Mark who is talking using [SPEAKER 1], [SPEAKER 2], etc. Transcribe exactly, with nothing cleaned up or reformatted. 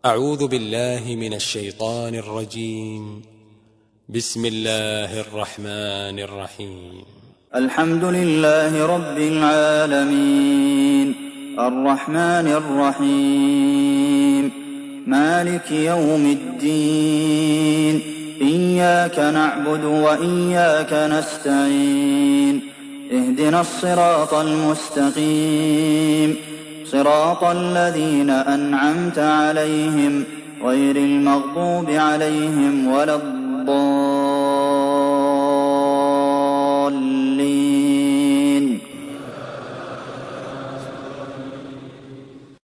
[SPEAKER 1] أعوذ بالله من الشيطان الرجيم. بسم الله الرحمن الرحيم.
[SPEAKER 2] الحمد لله رب العالمين الرحمن الرحيم مالك يوم الدين إياك نعبد وإياك نستعين اهدنا الصراط المستقيم صراط الذين أنعمت عليهم غير المغضوب عليهم ولا الضالين